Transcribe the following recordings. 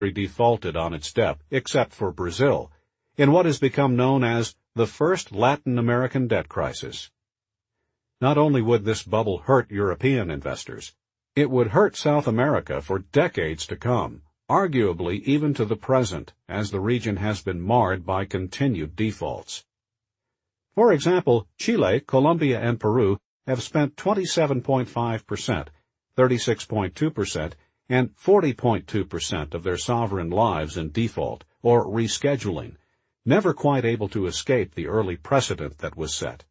defaulted on its debt, except for Brazil, in what has become known as the first Latin American debt crisis. Not only would this bubble hurt European investors, it would hurt South America for decades to come, arguably even to the present, as the region has been marred by continued defaults. For example, Chile, Colombia, and Peru have spent 27.5%, 36.2%, and 40.2% of their sovereign lives in default, or rescheduling, never quite able to escape the early precedent that was set.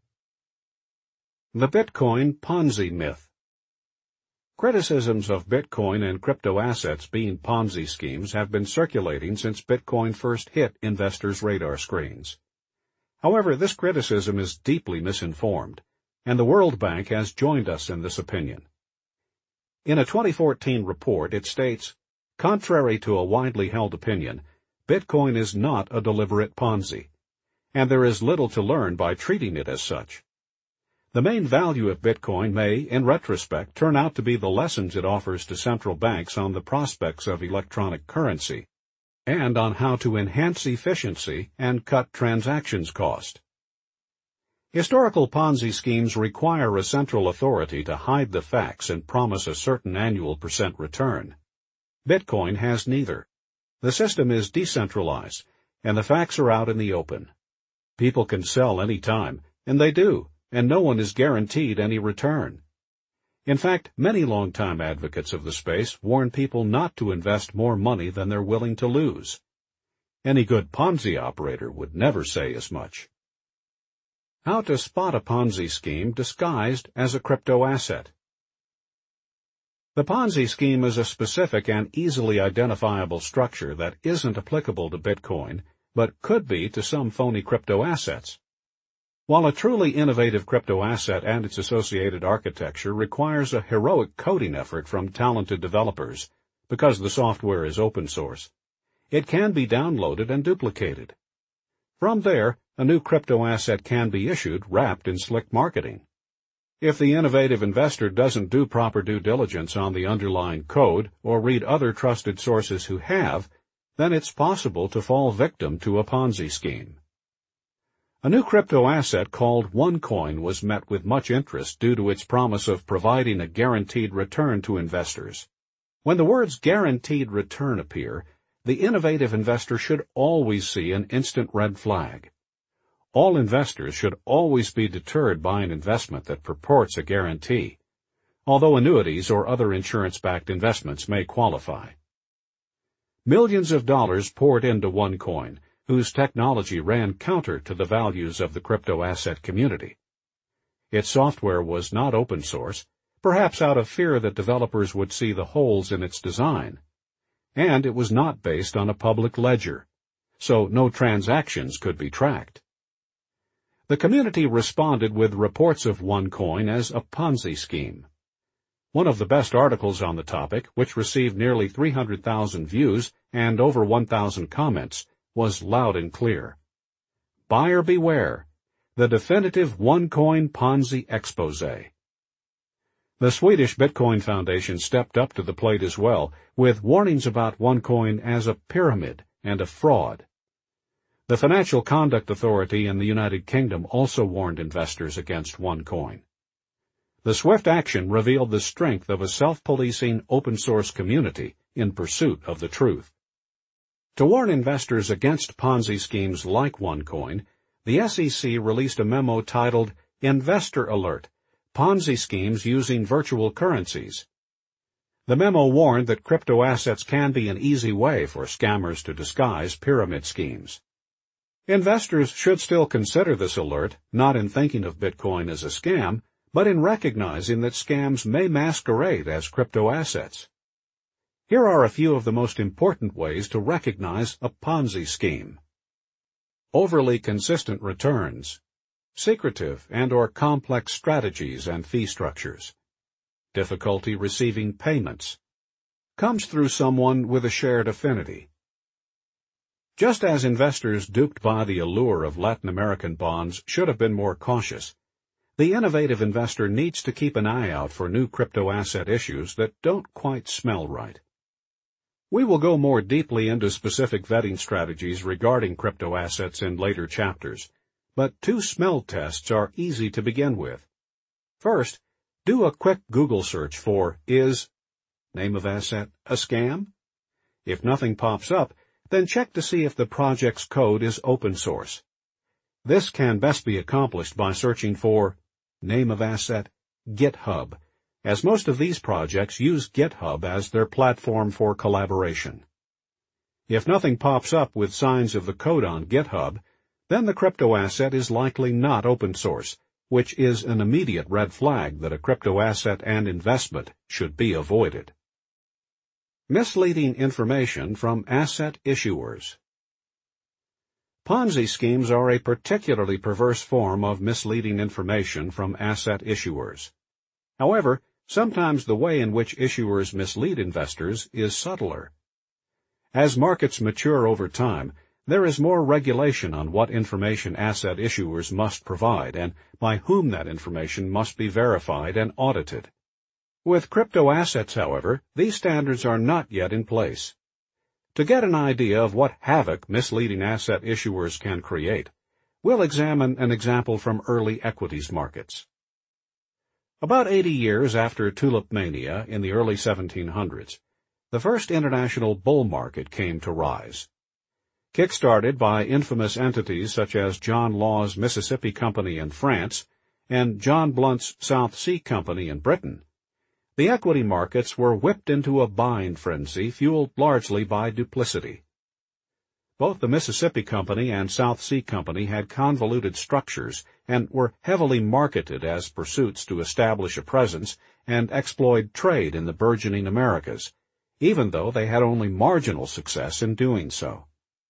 The Bitcoin Ponzi Myth. Criticisms of Bitcoin and crypto assets being Ponzi schemes have been circulating since Bitcoin first hit investors' radar screens. However, this criticism is deeply misinformed, and the World Bank has joined us in this opinion. In a 2014 report, it states, contrary to a widely held opinion, Bitcoin is not a deliberate Ponzi, and there is little to learn by treating it as such. The main value of Bitcoin may, in retrospect, turn out to be the lessons it offers to central banks on the prospects of electronic currency, and on how to enhance efficiency and cut transactions cost. Historical Ponzi schemes require a central authority to hide the facts and promise a certain annual % return. Bitcoin has neither. The system is decentralized, and the facts are out in the open. People can sell any time, and they do, and no one is guaranteed any return. In fact, many longtime advocates of the space warn people not to invest more money than they're willing to lose. Any good Ponzi operator would never say as much. How to spot a Ponzi scheme disguised as a crypto asset. The Ponzi scheme is a specific and easily identifiable structure that isn't applicable to Bitcoin, but could be to some phony crypto assets. While a truly innovative crypto asset and its associated architecture requires a heroic coding effort from talented developers, because the software is open source, it can be downloaded and duplicated. From there, a new crypto asset can be issued wrapped in slick marketing. If the innovative investor doesn't do proper due diligence on the underlying code or read other trusted sources who have, then it's possible to fall victim to a Ponzi scheme. A new crypto asset called OneCoin was met with much interest due to its promise of providing a guaranteed return to investors. When the words guaranteed return appear, the innovative investor should always see an instant red flag. All investors should always be deterred by an investment that purports a guarantee, although annuities or other insurance-backed investments may qualify. Millions of dollars poured into OneCoin, whose technology ran counter to the values of the crypto asset community. Its software was not open source, perhaps out of fear that developers would see the holes in its design, and it was not based on a public ledger, so no transactions could be tracked. The community responded with reports of OneCoin as a Ponzi scheme. One of the best articles on the topic, which received nearly 300,000 views and over 1,000 comments, was loud and clear. Buyer beware, the definitive OneCoin Ponzi expose. The Swedish Bitcoin Foundation stepped up to the plate as well, with warnings about OneCoin as a pyramid and a fraud. The Financial Conduct Authority in the United Kingdom also warned investors against OneCoin. The swift action revealed the strength of a self-policing open-source community in pursuit of the truth. To warn investors against Ponzi schemes like OneCoin, the SEC released a memo titled Investor Alert: Ponzi Schemes Using Virtual Currencies. The memo warned that crypto assets can be an easy way for scammers to disguise pyramid schemes. Investors should still consider this alert, not in thinking of Bitcoin as a scam, but in recognizing that scams may masquerade as crypto assets. Here are a few of the most important ways to recognize a Ponzi scheme. Overly consistent returns, secretive and/or complex strategies and fee structures, difficulty receiving payments, comes through someone with a shared affinity. Just as investors duped by the allure of Latin American bonds should have been more cautious, the innovative investor needs to keep an eye out for new crypto asset issues that don't quite smell right. We will go more deeply into specific vetting strategies regarding crypto assets in later chapters, but 2 smell tests are easy to begin with. First, do a quick Google search for "Is name of asset a scam?" If nothing pops up, then check to see if the project's code is open source. This can best be accomplished by searching for name of asset GitHub, as most of these projects use GitHub as their platform for collaboration. If nothing pops up with signs of the code on GitHub, then the crypto asset is likely not open source, which is an immediate red flag that a crypto asset and investment should be avoided. Misleading information from asset issuers. Ponzi schemes are a particularly perverse form of misleading information from asset issuers. However, sometimes the way in which issuers mislead investors is subtler. As markets mature over time, there is more regulation on what information asset issuers must provide and by whom that information must be verified and audited. With crypto assets, however, these standards are not yet in place. To get an idea of what havoc misleading asset issuers can create, we'll examine an example from early equities markets. About 80 years after tulip mania in the early 1700s, the first international bull market came to rise. Kick-started by infamous entities such as John Law's Mississippi Company in France and John Blunt's South Sea Company in Britain, the equity markets were whipped into a buying frenzy fueled largely by duplicity. Both the Mississippi Company and South Sea Company had convoluted structures and were heavily marketed as pursuits to establish a presence and exploit trade in the burgeoning Americas, even though they had only marginal success in doing so.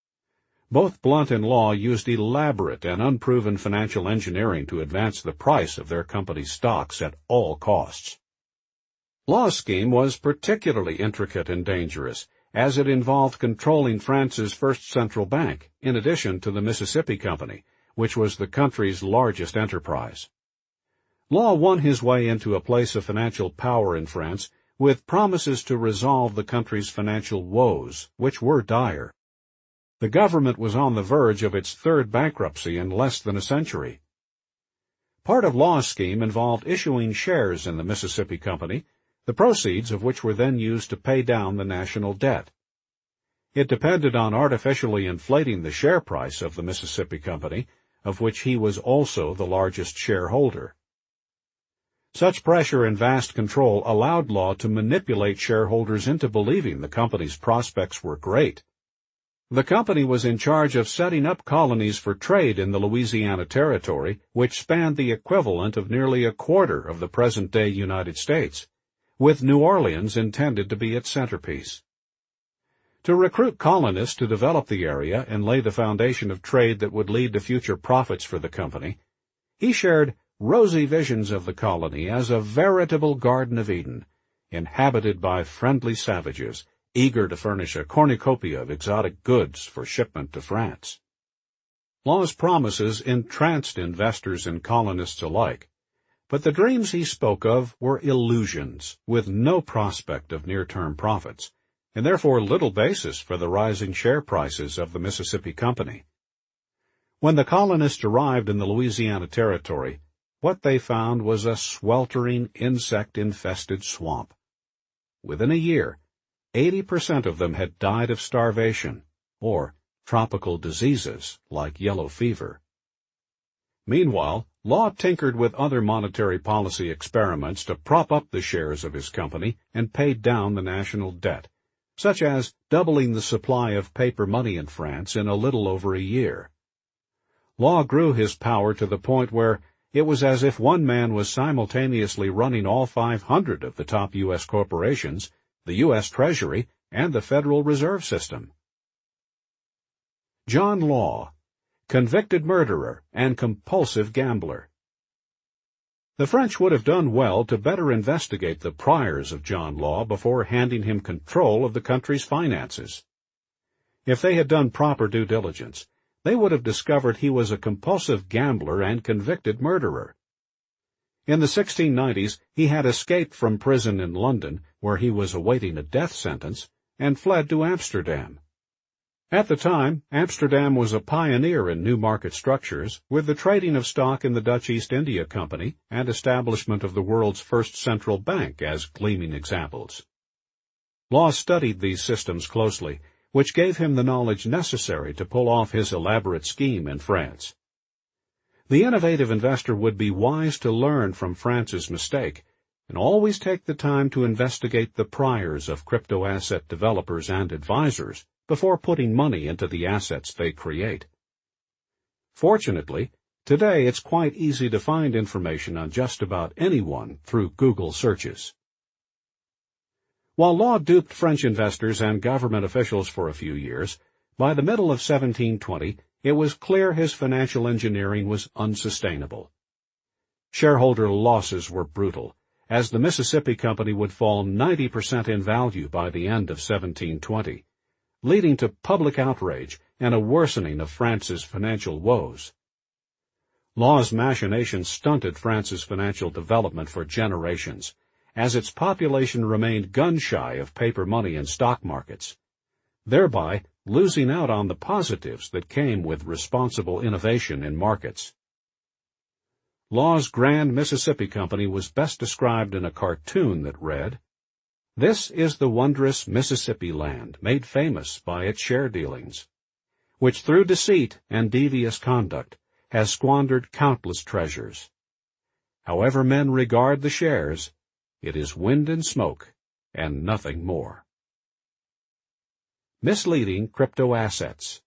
Both Blunt and Law used elaborate and unproven financial engineering to advance the price of their company's stocks at all costs. Law's scheme was particularly intricate and dangerous, as it involved controlling France's first central bank, in addition to the Mississippi Company, which was the country's largest enterprise. Law won his way into a place of financial power in France with promises to resolve the country's financial woes, which were dire. The government was on the verge of its third bankruptcy in less than a century. Part of Law's scheme involved issuing shares in the Mississippi Company, the proceeds of which were then used to pay down the national debt. It depended on artificially inflating the share price of the Mississippi Company, of which he was also the largest shareholder. Such pressure and vast control allowed Law to manipulate shareholders into believing the company's prospects were great. The company was in charge of setting up colonies for trade in the Louisiana Territory, which spanned the equivalent of nearly a quarter of the present-day United States, with New Orleans intended to be its centerpiece. To recruit colonists to develop the area and lay the foundation of trade that would lead to future profits for the company, he shared rosy visions of the colony as a veritable Garden of Eden, inhabited by friendly savages, eager to furnish a cornucopia of exotic goods for shipment to France. Law's promises entranced investors and colonists alike, but the dreams he spoke of were illusions, with no prospect of near-term profits, and therefore little basis for the rising share prices of the Mississippi Company. When the colonists arrived in the Louisiana Territory, what they found was a sweltering, insect-infested swamp. Within a year, 80% of them had died of starvation, or tropical diseases like yellow fever. Meanwhile, Law tinkered with other monetary policy experiments to prop up the shares of his company and pay down the national debt, such as doubling the supply of paper money in France in a little over a year. Law grew his power to the point where it was as if one man was simultaneously running all 500 of the top U.S. corporations, the U.S. Treasury, and the Federal Reserve System. John Law, convicted murderer and compulsive gambler. The French would have done well to better investigate the priors of John Law before handing him control of the country's finances. If they had done proper due diligence, they would have discovered he was a compulsive gambler and convicted murderer. In the 1690s, he had escaped from prison in London, where he was awaiting a death sentence, and fled to Amsterdam. At the time, Amsterdam was a pioneer in new market structures, with the trading of stock in the Dutch East India Company and establishment of the world's first central bank as gleaming examples. Law studied these systems closely, which gave him the knowledge necessary to pull off his elaborate scheme in France. The innovative investor would be wise to learn from France's mistake and always take the time to investigate the priors of crypto-asset developers and advisors before putting money into the assets they create. Fortunately, today it's quite easy to find information on just about anyone through Google searches. While Law duped French investors and government officials for a few years, by the middle of 1720, it was clear his financial engineering was unsustainable. Shareholder losses were brutal, as the Mississippi Company would fall 90% in value by the end of 1720, leading to public outrage and a worsening of France's financial woes. Law's machinations stunted France's financial development for generations, as its population remained gun-shy of paper money and stock markets, thereby losing out on the positives that came with responsible innovation in markets. Law's Grand Mississippi Company was best described in a cartoon that read, "This is the wondrous Mississippi land made famous by its share dealings, which through deceit and devious conduct has squandered countless treasures. However men regard the shares, it is wind and smoke, and nothing more." Misleading crypto-assets.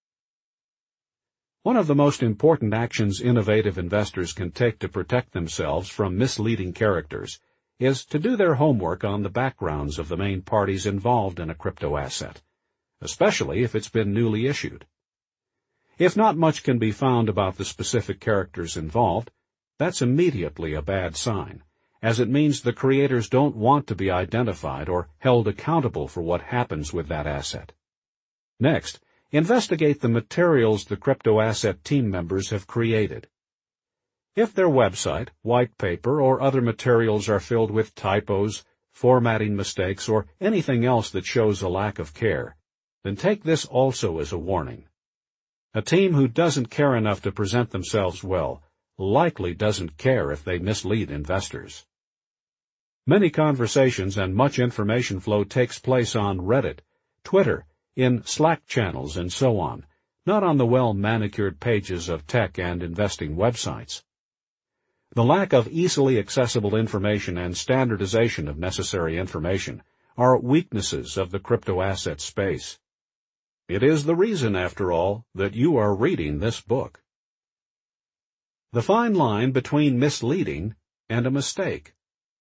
One of the most important actions innovative investors can take to protect themselves from misleading characters is to do their homework on the backgrounds of the main parties involved in a crypto-asset, especially if it's been newly issued. If not much can be found about the specific characters involved, that's immediately a bad sign, as it means the creators don't want to be identified or held accountable for what happens with that asset. Next, investigate the materials the crypto-asset team members have created. If their website, white paper, or other materials are filled with typos, formatting mistakes, or anything else that shows a lack of care, then take this also as a warning. A team who doesn't care enough to present themselves well likely doesn't care if they mislead investors. Many conversations and much information flow takes place on Reddit, Twitter, in Slack channels, and so on, not on the well-manicured pages of tech and investing websites. The lack of easily accessible information and standardization of necessary information are weaknesses of the crypto-asset space. It is the reason, after all, that you are reading this book. The fine line between misleading and a mistake.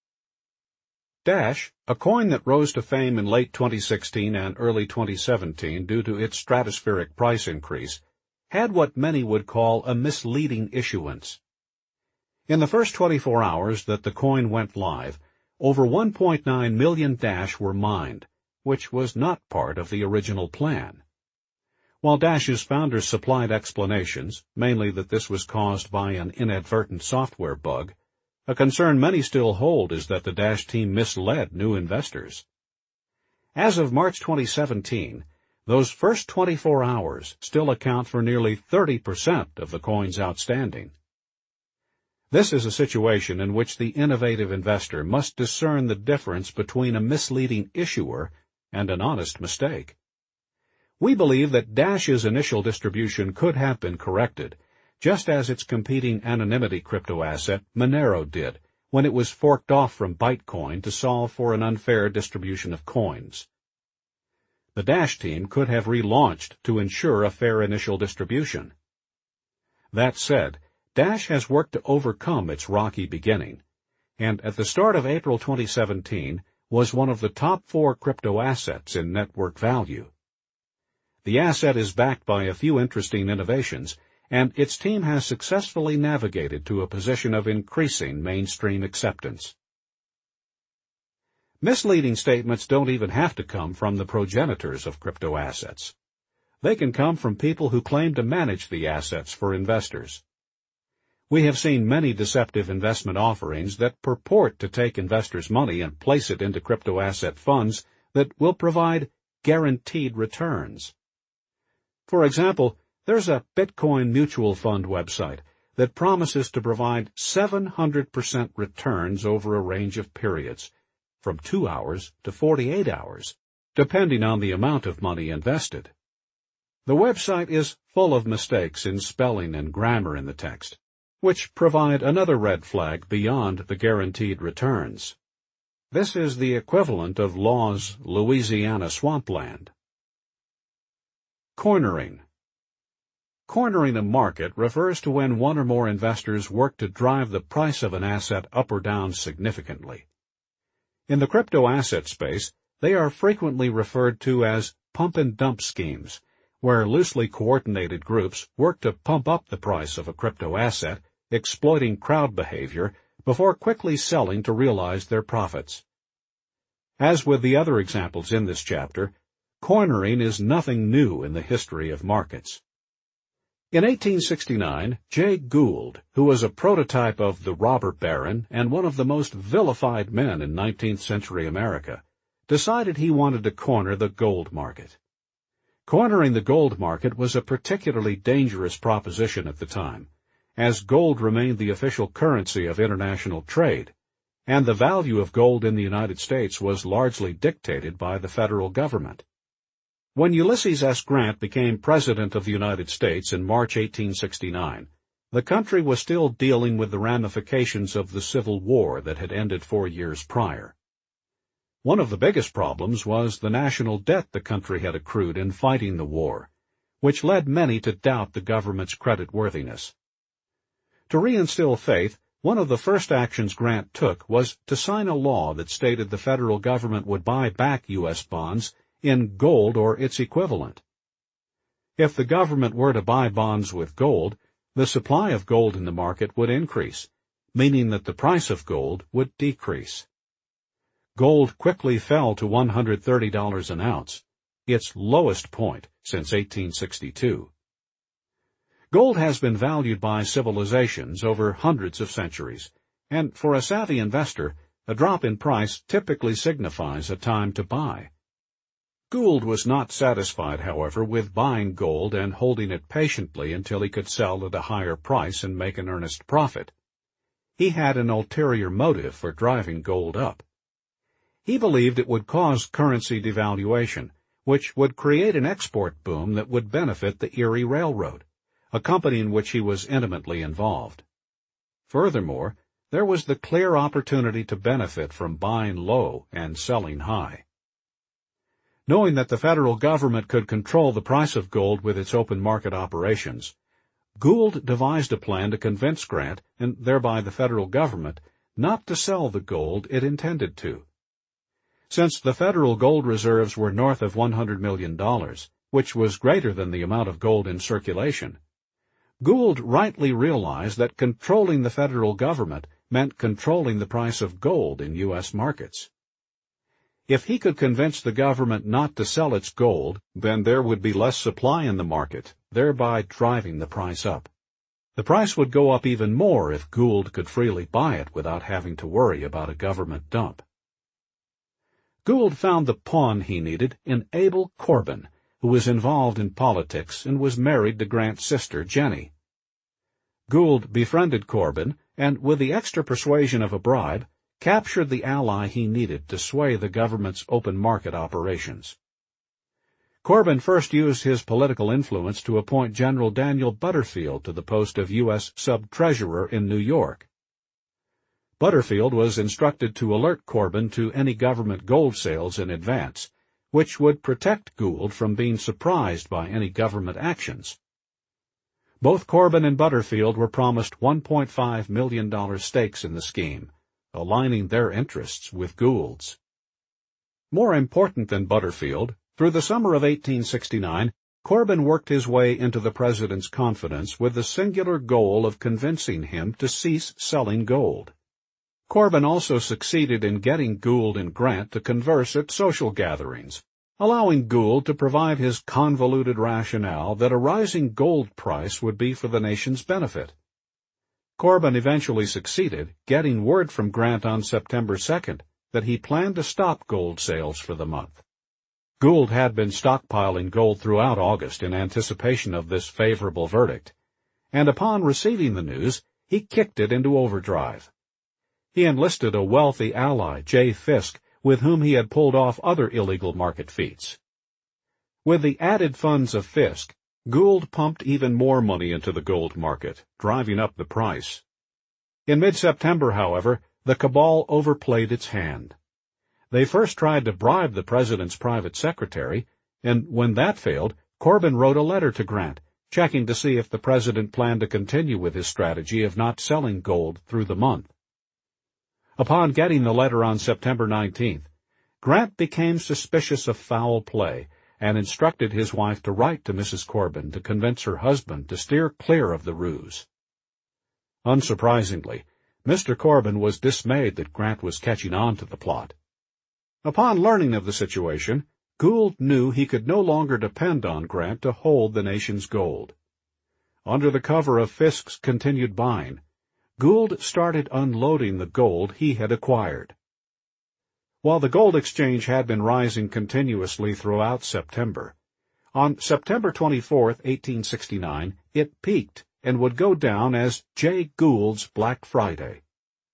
Dash, a coin that rose to fame in late 2016 and early 2017 due to its stratospheric price increase, had what many would call a misleading issuance. In the first 24 hours that the coin went live, over 1.9 million Dash were mined, which was not part of the original plan. While Dash's founders supplied explanations, mainly that this was caused by an inadvertent software bug, a concern many still hold is that the Dash team misled new investors. As of March 2017, those first 24 hours still account for nearly 30% of the coins outstanding. This is a situation in which the innovative investor must discern the difference between a misleading issuer and an honest mistake. We believe that Dash's initial distribution could have been corrected, just as its competing anonymity crypto asset Monero did when it was forked off from Bitcoin to solve for an unfair distribution of coins. The Dash team could have relaunched to ensure a fair initial distribution. That said, Dash has worked to overcome its rocky beginning, and at the start of April 2017 was one of the top 4 crypto assets in network value. The asset is backed by a few interesting innovations, and its team has successfully navigated to a position of increasing mainstream acceptance. Misleading statements don't even have to come from the progenitors of crypto assets. They can come from people who claim to manage the assets for investors. We have seen many deceptive investment offerings that purport to take investors' money and place it into crypto asset funds that will provide guaranteed returns. For example, there's a Bitcoin mutual fund website that promises to provide 700% returns over a range of periods, from 2 hours to 48 hours, depending on the amount of money invested. The website is full of mistakes in spelling and grammar in the text, which provide another red flag beyond the guaranteed returns. This is the equivalent of Law's Louisiana swampland. Cornering. Cornering a market refers to when one or more investors work to drive the price of an asset up or down significantly. In the crypto asset space, they are frequently referred to as pump-and-dump schemes, where loosely coordinated groups work to pump up the price of a crypto asset, exploiting crowd behavior, before quickly selling to realize their profits. As with the other examples in this chapter, cornering is nothing new in the history of markets. In 1869, Jay Gould, who was a prototype of the robber baron and one of the most vilified men in 19th century America, decided he wanted to corner the gold market. Cornering the gold market was a particularly dangerous proposition at the time, as gold remained the official currency of international trade, and the value of gold in the United States was largely dictated by the federal government. When Ulysses S. Grant became President of the United States in March 1869, the country was still dealing with the ramifications of the Civil War that had ended 4 years prior. One of the biggest problems was the national debt the country had accrued in fighting the war, which led many to doubt the government's creditworthiness. To reinstill faith, one of the first actions Grant took was to sign a law that stated the federal government would buy back U.S. bonds in gold or its equivalent. If the government were to buy bonds with gold, the supply of gold in the market would increase, meaning that the price of gold would decrease. Gold quickly fell to $130 an ounce, its lowest point since 1862. Gold has been valued by civilizations over hundreds of centuries, and for a savvy investor, a drop in price typically signifies a time to buy. Gould was not satisfied, however, with buying gold and holding it patiently until he could sell at a higher price and make an earnest profit. He had an ulterior motive for driving gold up. He believed it would cause currency devaluation, which would create an export boom that would benefit the Erie Railroad, a company in which he was intimately involved. Furthermore, there was the clear opportunity to benefit from buying low and selling high. Knowing that the federal government could control the price of gold with its open market operations, Gould devised a plan to convince Grant, and thereby the federal government, not to sell the gold it intended to. Since the federal gold reserves were north of $100 million, which was greater than the amount of gold in circulation, Gould rightly realized that controlling the federal government meant controlling the price of gold in U.S. markets. If he could convince the government not to sell its gold, then there would be less supply in the market, thereby driving the price up. The price would go up even more if Gould could freely buy it without having to worry about a government dump. Gould found the pawn he needed in Abel Corbin, who was involved in politics and was married to Grant's sister, Jenny. Gould befriended Corbin and, with the extra persuasion of a bribe, captured the ally he needed to sway the government's open market operations. Corbin first used his political influence to appoint General Daniel Butterfield to the post of U.S. Sub-Treasurer in New York. Butterfield was instructed to alert Corbin to any government gold sales in advance, which would protect Gould from being surprised by any government actions. Both Corbin and Butterfield were promised $1.5 million stakes in the scheme, aligning their interests with Gould's. More important than Butterfield, through the summer of 1869, Corbin worked his way into the president's confidence with the singular goal of convincing him to cease selling gold. Corbin also succeeded in getting Gould and Grant to converse at social gatherings, allowing Gould to provide his convoluted rationale that a rising gold price would be for the nation's benefit. Corbin eventually succeeded, getting word from Grant on September 2nd that he planned to stop gold sales for the month. Gould had been stockpiling gold throughout August in anticipation of this favorable verdict, and upon receiving the news, he kicked it into overdrive. He enlisted a wealthy ally, Jay Fisk, with whom he had pulled off other illegal market feats. With the added funds of Fisk, Gould pumped even more money into the gold market, driving up the price. In mid-September, however, the cabal overplayed its hand. They first tried to bribe the president's private secretary, and when that failed, Corbin wrote a letter to Grant, checking to see if the president planned to continue with his strategy of not selling gold through the month. Upon getting the letter on September 19th, Grant became suspicious of foul play and instructed his wife to write to Mrs. Corbin to convince her husband to steer clear of the ruse. Unsurprisingly, Mr. Corbin was dismayed that Grant was catching on to the plot. Upon learning of the situation, Gould knew he could no longer depend on Grant to hold the nation's gold. Under the cover of Fisk's continued buying, Gould started unloading the gold he had acquired. While the gold exchange had been rising continuously throughout September, on September 24, 1869, it peaked and would go down as Jay Gould's Black Friday.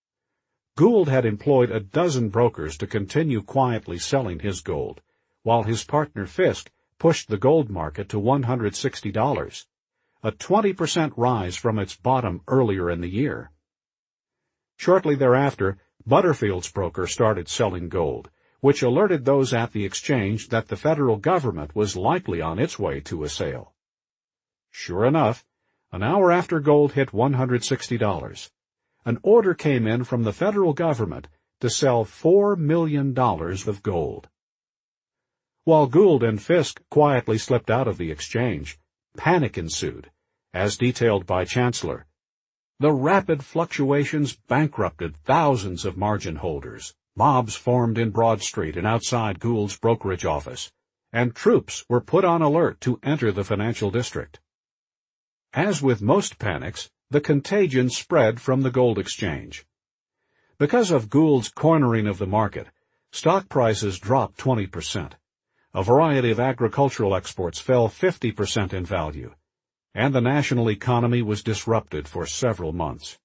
Gould had employed a dozen brokers to continue quietly selling his gold, while his partner Fisk pushed the gold market to $160, a 20% rise from its bottom earlier in the year. Shortly thereafter, Butterfield's broker started selling gold, which alerted those at the exchange that the federal government was likely on its way to a sale. Sure enough, an hour after gold hit $160, an order came in from the federal government to sell $4 million of gold. While Gould and Fisk quietly slipped out of the exchange, panic ensued, as detailed by Chancellor. The rapid fluctuations bankrupted thousands of margin holders, mobs formed in Broad Street and outside Gould's brokerage office, and troops were put on alert to enter the financial district. As with most panics, the contagion spread from the gold exchange. Because of Gould's cornering of the market, stock prices dropped 20%. A variety of agricultural exports fell 50% in value, and the national economy was disrupted for several months.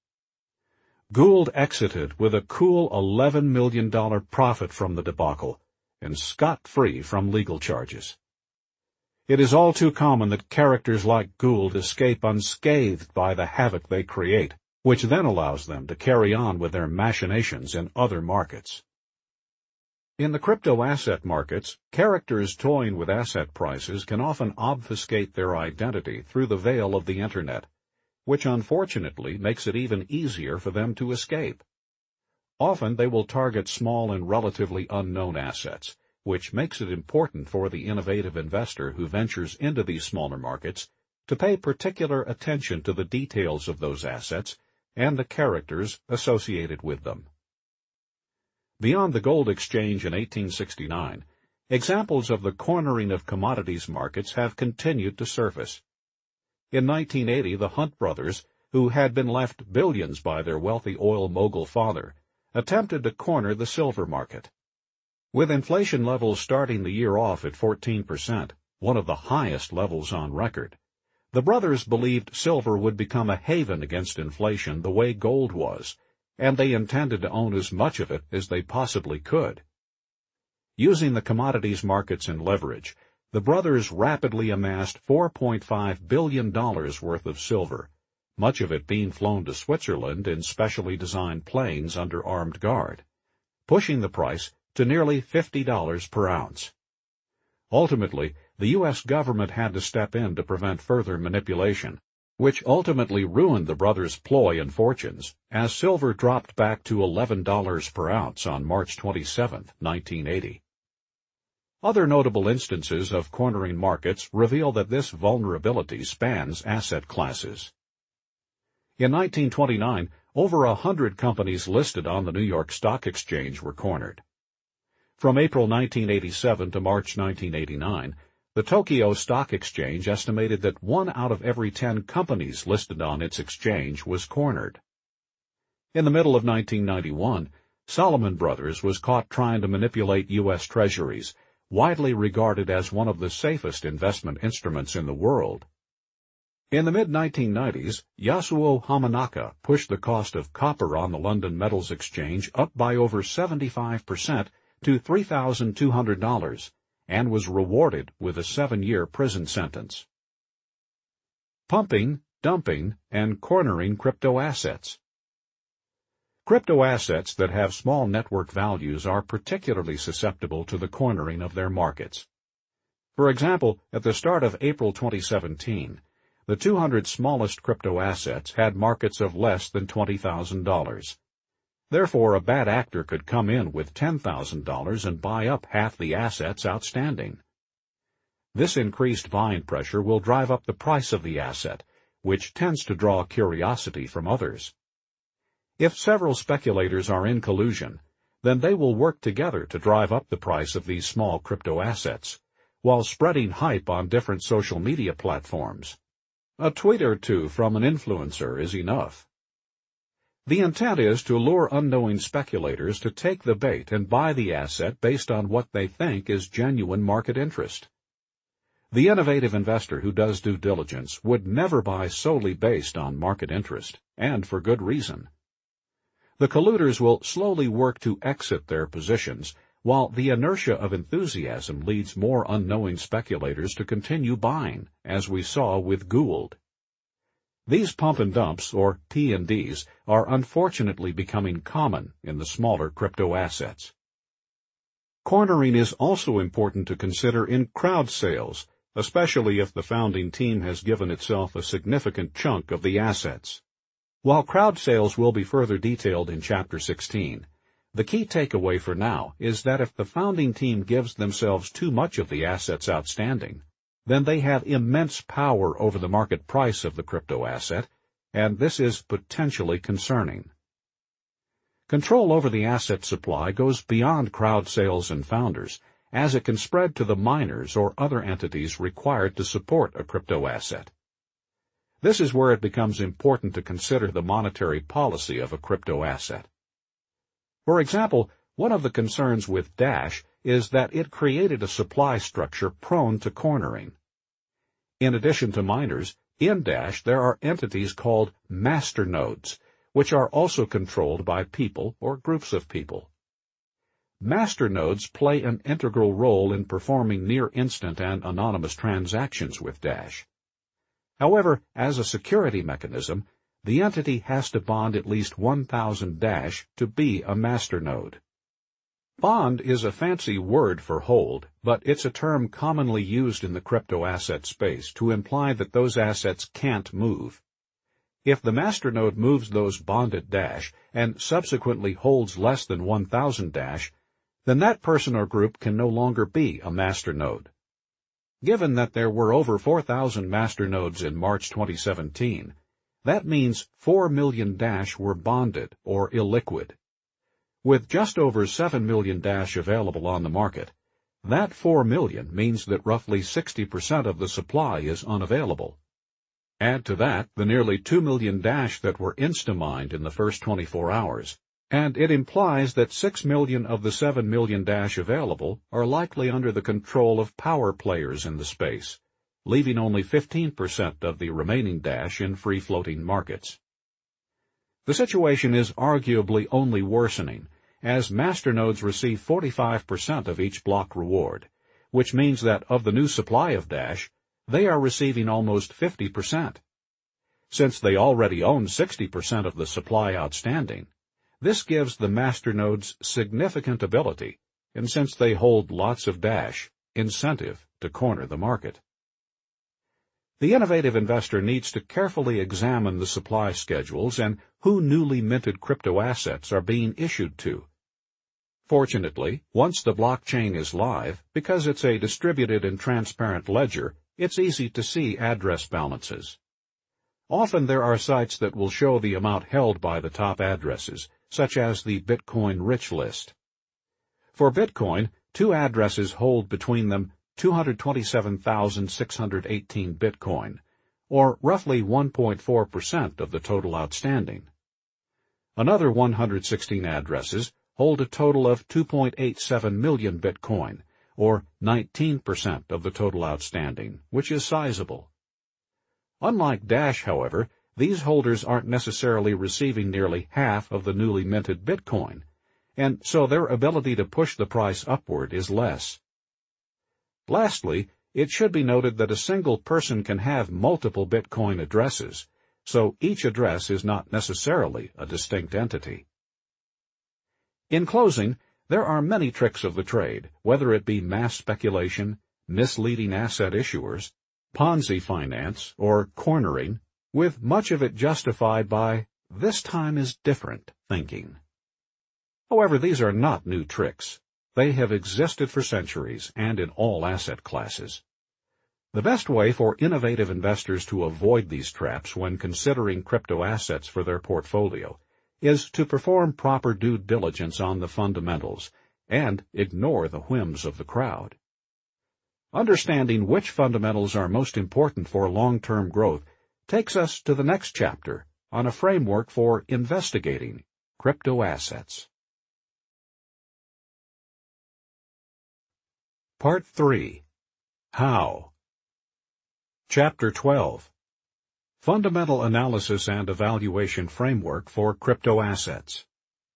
Gould exited with a cool $11 million profit from the debacle, and scot-free from legal charges. It is all too common that characters like Gould escape unscathed by the havoc they create, which then allows them to carry on with their machinations in other markets. In the crypto-asset markets, characters toying with asset prices can often obfuscate their identity through the veil of the Internet, which unfortunately makes it even easier for them to escape. Often they will target small and relatively unknown assets, which makes it important for the innovative investor who ventures into these smaller markets to pay particular attention to the details of those assets and the characters associated with them. Beyond the gold exchange in 1869, examples of the cornering of commodities markets have continued to surface. In 1980, the Hunt brothers, who had been left billions by their wealthy oil mogul father, attempted to corner the silver market. With inflation levels starting the year off at 14%, one of the highest levels on record, the brothers believed silver would become a haven against inflation the way gold was, and they intended to own as much of it as they possibly could. Using the commodities markets and leverage, the brothers rapidly amassed $4.5 billion worth of silver, much of it being flown to Switzerland in specially designed planes under armed guard, pushing the price to nearly $50 per ounce. Ultimately, the U.S. government had to step in to prevent further manipulation, which ultimately ruined the brothers' ploy and fortunes, as silver dropped back to $11 per ounce on March 27, 1980. Other notable instances of cornering markets reveal that this vulnerability spans asset classes. In 1929, over 100 companies listed on the New York Stock Exchange were cornered. From April 1987 to March 1989, the Tokyo Stock Exchange estimated that 1 out of every 10 companies listed on its exchange was cornered. In the middle of 1991, Salomon Brothers was caught trying to manipulate U.S. Treasuries, widely regarded as one of the safest investment instruments in the world. In the mid-1990s, Yasuo Hamanaka pushed the cost of copper on the London Metals Exchange up by over 75% to $3,200 and was rewarded with a 7-year prison sentence. Pumping, dumping, and cornering crypto assets. Crypto assets that have small network values are particularly susceptible to the cornering of their markets. For example, at the start of April 2017, the 200 smallest crypto assets had markets of less than $20,000. Therefore, a bad actor could come in with $10,000 and buy up half the assets outstanding. This increased buying pressure will drive up the price of the asset, which tends to draw curiosity from others. If several speculators are in collusion, then they will work together to drive up the price of these small crypto assets, while spreading hype on different social media platforms. A tweet or two from an influencer is enough. The intent is to lure unknowing speculators to take the bait and buy the asset based on what they think is genuine market interest. The innovative investor who does due diligence would never buy solely based on market interest, and for good reason. The colluders will slowly work to exit their positions, while the inertia of enthusiasm leads more unknowing speculators to continue buying, as we saw with Gould. These pump and dumps, or P&Ds, are unfortunately becoming common in the smaller crypto assets. Cornering is also important to consider in crowd sales, especially if the founding team has given itself a significant chunk of the assets. While crowd sales will be further detailed in Chapter 16, the key takeaway for now is that if the founding team gives themselves too much of the assets outstanding, then they have immense power over the market price of the crypto asset, and this is potentially concerning. Control over the asset supply goes beyond crowd sales and founders, as it can spread to the miners or other entities required to support a crypto asset. This is where it becomes important to consider the monetary policy of a crypto asset. For example, one of the concerns with Dash is that it created a supply structure prone to cornering. In addition to miners, in Dash there are entities called masternodes, which are also controlled by people or groups of people. Masternodes play an integral role in performing near-instant and anonymous transactions with Dash. However, as a security mechanism, the entity has to bond at least 1,000 Dash to be a masternode. Bond is a fancy word for hold, but it's a term commonly used in the crypto asset space to imply that those assets can't move. If the masternode moves those bonded Dash and subsequently holds less than 1,000 Dash, then that person or group can no longer be a masternode. Given that there were over 4,000 masternodes in March 2017, that means 4 million Dash were bonded or illiquid. With just over 7 million Dash available on the market, that 4 million means that roughly 60% of the supply is unavailable. Add to that the nearly 2 million Dash that were insta-mined in the first 24 hours, and it implies that 6 million of the 7 million Dash available are likely under the control of power players in the space, leaving only 15% of the remaining Dash in free-floating markets. The situation is arguably only worsening, as masternodes receive 45% of each block reward, which means that of the new supply of Dash, they are receiving almost 50%. Since they already own 60% of the supply outstanding, this gives the masternodes significant ability, and since they hold lots of Dash, incentive to corner the market. The innovative investor needs to carefully examine the supply schedules and who newly minted crypto assets are being issued to. Fortunately, once the blockchain is live, because it's a distributed and transparent ledger, it's easy to see address balances. Often there are sites that will show the amount held by the top addresses, such as the Bitcoin Rich List. For Bitcoin, 2 addresses hold between them 227,618 Bitcoin, or roughly 1.4% of the total outstanding. Another 116 addresses hold a total of 2.87 million Bitcoin, or 19% of the total outstanding, which is sizable. Unlike Dash, however, these holders aren't necessarily receiving nearly half of the newly minted Bitcoin, and so their ability to push the price upward is less. Lastly, it should be noted that a single person can have multiple Bitcoin addresses, so each address is not necessarily a distinct entity. In closing, there are many tricks of the trade, whether it be mass speculation, misleading asset issuers, Ponzi finance, or cornering, with much of it justified by "this time is different" thinking. However, these are not new tricks. They have existed for centuries and in all asset classes. The best way for innovative investors to avoid these traps when considering crypto assets for their portfolio is to perform proper due diligence on the fundamentals and ignore the whims of the crowd. Understanding which fundamentals are most important for long-term growth takes us to the next chapter on a framework for investigating crypto assets. Part 3. How? Chapter 12. Fundamental Analysis and Evaluation Framework for Crypto Assets.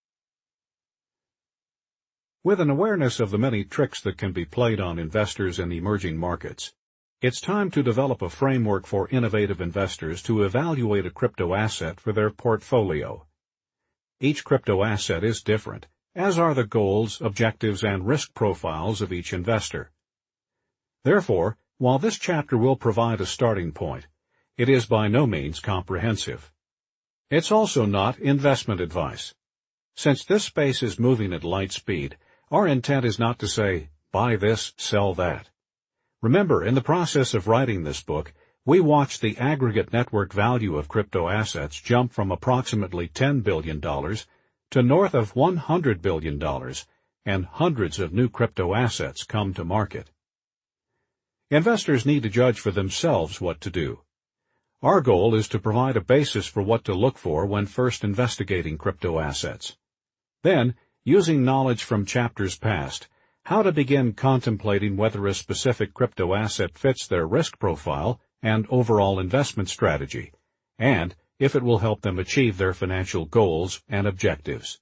With an awareness of the many tricks that can be played on investors in emerging markets, it's time to develop a framework for innovative investors to evaluate a crypto asset for their portfolio. Each crypto asset is different, as are the goals, objectives, and risk profiles of each investor. Therefore, while this chapter will provide a starting point, it is by no means comprehensive. It's also not investment advice. Since this space is moving at light speed, our intent is not to say, buy this, sell that. Remember, in the process of writing this book, we watched the aggregate network value of crypto assets jump from approximately $10 billion to north of $100 billion, and hundreds of new crypto assets come to market. Investors need to judge for themselves what to do. Our goal is to provide a basis for what to look for when first investigating crypto assets. Then, using knowledge from chapters past, how to begin contemplating whether a specific crypto asset fits their risk profile and overall investment strategy, and if it will help them achieve their financial goals and objectives.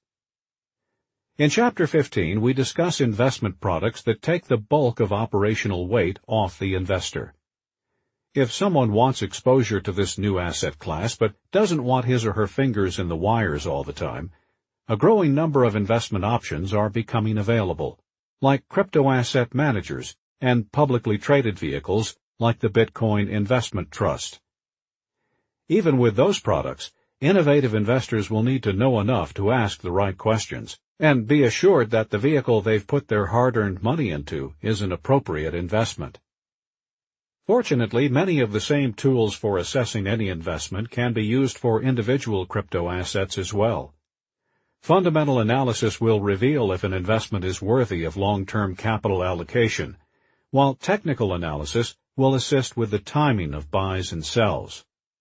In Chapter 15, we discuss investment products that take the bulk of operational weight off the investor. If someone wants exposure to this new asset class but doesn't want his or her fingers in the wires all the time, a growing number of investment options are becoming available, like crypto asset managers and publicly traded vehicles like the Bitcoin Investment Trust. Even with those products, innovative investors will need to know enough to ask the right questions and be assured that the vehicle they've put their hard-earned money into is an appropriate investment. Fortunately, many of the same tools for assessing any investment can be used for individual crypto assets as well. Fundamental analysis will reveal if an investment is worthy of long-term capital allocation, while technical analysis will assist with the timing of buys and sells.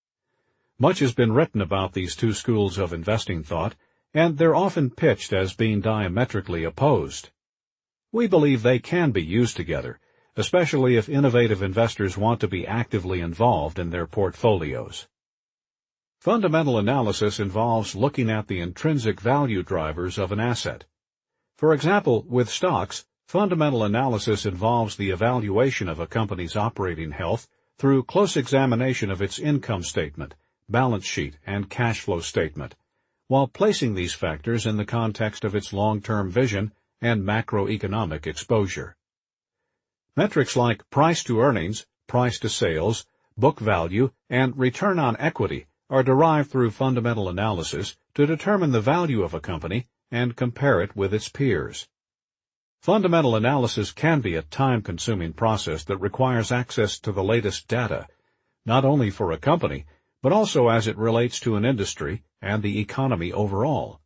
Much has been written about these two schools of investing thought, and they're often pitched as being diametrically opposed. We believe they can be used together, especially if innovative investors want to be actively involved in their portfolios. Fundamental analysis involves looking at the intrinsic value drivers of an asset. For example, with stocks, fundamental analysis involves the evaluation of a company's operating health through close examination of its income statement, balance sheet, and cash flow statement, while placing these factors in the context of its long-term vision and macroeconomic exposure. Metrics like price to earnings, price to sales, book value, and return on equity are derived through fundamental analysis to determine the value of a company and compare it with its peers. Fundamental analysis can be a time-consuming process that requires access to the latest data, not only for a company, but also as it relates to an industry and the economy overall.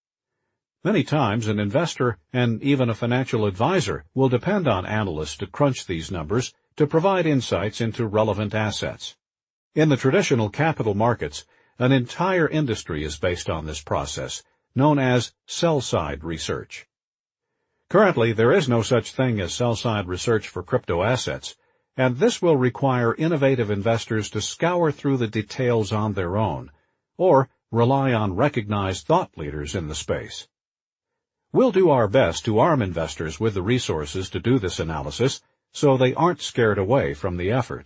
Many times an investor and even a financial advisor will depend on analysts to crunch these numbers to provide insights into relevant assets. In the traditional capital markets, an entire industry is based on this process, known as sell-side research. Currently, there is no such thing as sell-side research for crypto assets, and this will require innovative investors to scour through the details on their own, or rely on recognized thought leaders in the space. We'll do our best to arm investors with the resources to do this analysis so they aren't scared away from the effort.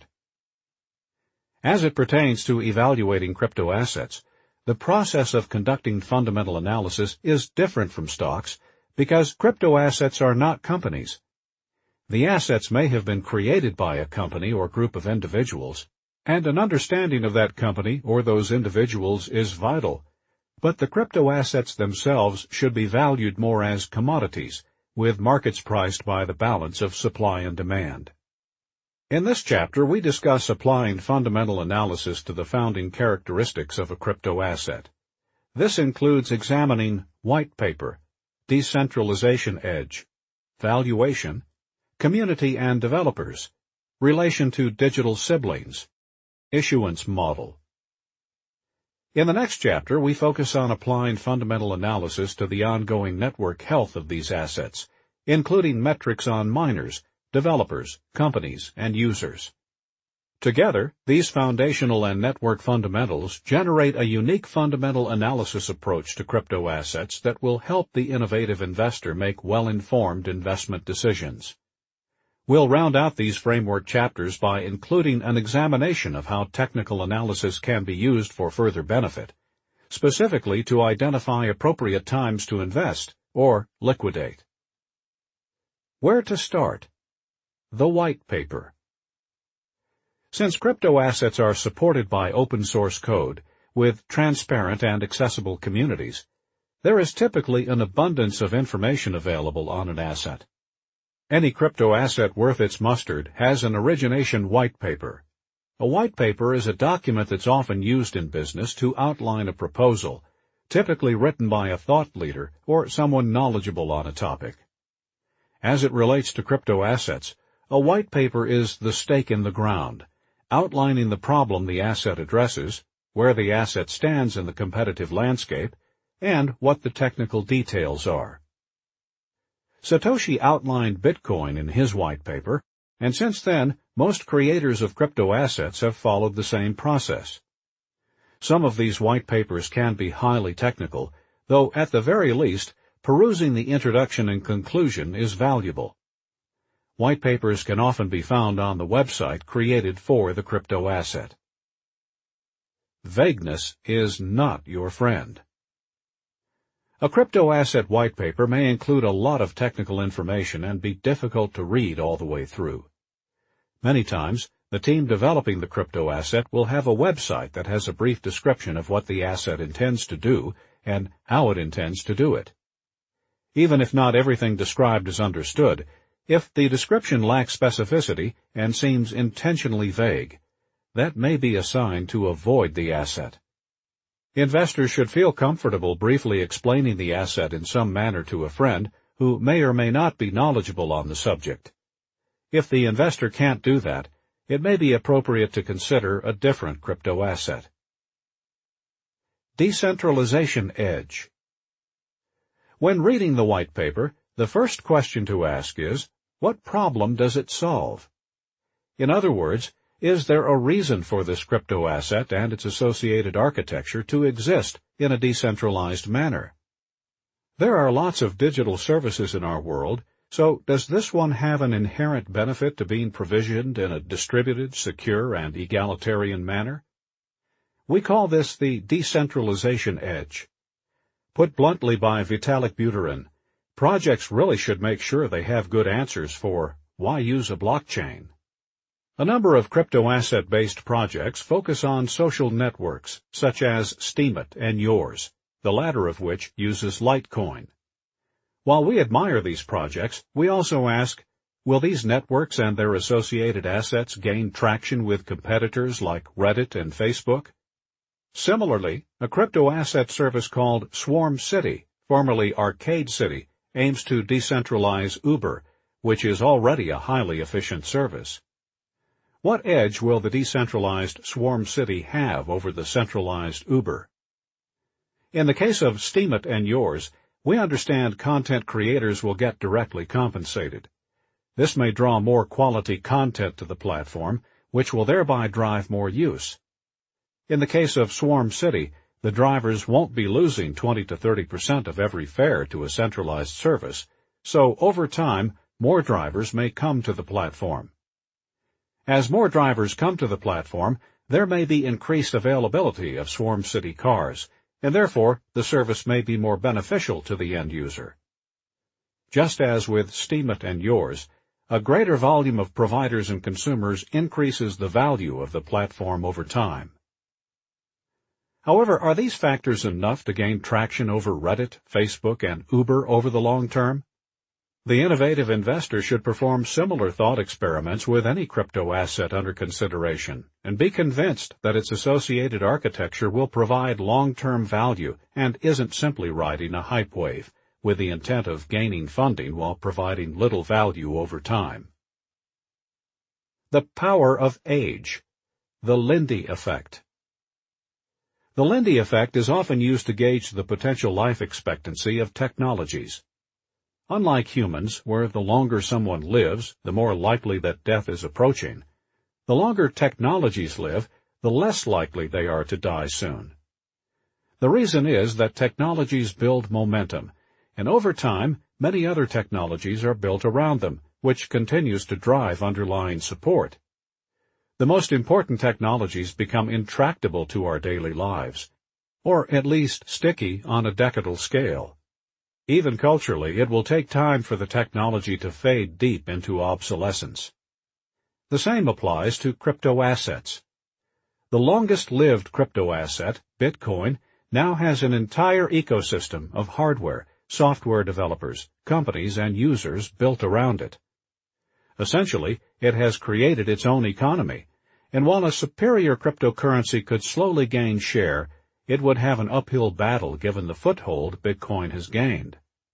As it pertains to evaluating crypto assets, the process of conducting fundamental analysis is different from stocks because crypto assets are not companies. The assets may have been created by a company or group of individuals, and an understanding of that company or those individuals is vital. But the crypto assets themselves should be valued more as commodities, with markets priced by the balance of supply and demand. In this chapter, we discuss applying fundamental analysis to the founding characteristics of a crypto asset. This includes examining white paper, decentralization edge, valuation, community and developers, relation to digital siblings, issuance model. In the next chapter, we focus on applying fundamental analysis to the ongoing network health of these assets, including metrics on miners, developers, companies, and users. Together, these foundational and network fundamentals generate a unique fundamental analysis approach to crypto assets that will help the innovative investor make well-informed investment decisions. We'll round out these framework chapters by including an examination of how technical analysis can be used for further benefit, specifically to identify appropriate times to invest or liquidate. Where to start? The white paper. Since crypto assets are supported by open source code with transparent and accessible communities, there is typically an abundance of information available on an asset. Any crypto asset worth its mustard has an origination white paper. A white paper is a document that's often used in business to outline a proposal, typically written by a thought leader or someone knowledgeable on a topic. As it relates to crypto assets, a white paper is the stake in the ground, outlining the problem the asset addresses, where the asset stands in the competitive landscape, and what the technical details are. Satoshi outlined Bitcoin in his white paper, and since then, most creators of crypto assets have followed the same process. Some of these white papers can be highly technical, though at the very least, perusing the introduction and conclusion is valuable. White papers can often be found on the website created for the crypto asset. Vagueness is not your friend. A crypto asset white paper may include a lot of technical information and be difficult to read all the way through. Many times, the team developing the crypto asset will have a website that has a brief description of what the asset intends to do and how it intends to do it. Even if not everything described is understood, if the description lacks specificity and seems intentionally vague, that may be a sign to avoid the asset. Investors should feel comfortable briefly explaining the asset in some manner to a friend who may or may not be knowledgeable on the subject. If the investor can't do that, it may be appropriate to consider a different crypto asset. Decentralization edge. When reading the white paper, the first question to ask is, what problem does it solve? In other words, is there a reason for this crypto asset and its associated architecture to exist in a decentralized manner? There are lots of digital services in our world, so does this one have an inherent benefit to being provisioned in a distributed, secure, and egalitarian manner? We call this the decentralization edge. Put bluntly by Vitalik Buterin, projects really should make sure they have good answers for why use a blockchain. A number of crypto asset-based projects focus on social networks, such as Steemit and Yours, the latter of which uses Litecoin. While we admire these projects, we also ask, will these networks and their associated assets gain traction with competitors like Reddit and Facebook? Similarly, a crypto asset service called Swarm City, formerly Arcade City, aims to decentralize Uber, which is already a highly efficient service. What edge will the decentralized Swarm City have over the centralized Uber? In the case of Steemit and Yours, We understand content creators will get directly compensated. This may draw more quality content to the platform, which will thereby drive more use. In the case of Swarm City, the drivers won't be losing 20 to 30% of every fare to a centralized service, so over time, more drivers may come to the platform. As more drivers come to the platform, there may be increased availability of Swarm City cars, and therefore the service may be more beneficial to the end user. Just as with Steemit and Yours, a greater volume of providers and consumers increases the value of the platform over time. However, are these factors enough to gain traction over Reddit, Facebook, and Uber over the long term? The innovative investor should perform similar thought experiments with any crypto asset under consideration and be convinced that its associated architecture will provide long-term value and isn't simply riding a hype wave with the intent of gaining funding while providing little value over time. The power of age. The Lindy effect. The Lindy effect is often used to gauge the potential life expectancy of technologies. Unlike humans, where the longer someone lives, the more likely that death is approaching, the longer technologies live, the less likely they are to die soon. The reason is that technologies build momentum, and over time, many other technologies are built around them, which continues to drive underlying support. The most important technologies become intractable to our daily lives, or at least sticky on a decadal scale. Even culturally, it will take time for the technology to fade deep into obsolescence. The same applies to crypto assets. The longest-lived crypto asset, Bitcoin, now has an entire ecosystem of hardware, software developers, companies, and users built around it. Essentially, it has created its own economy, and while a superior cryptocurrency could slowly gain share, it would have an uphill battle given the foothold Bitcoin has gained.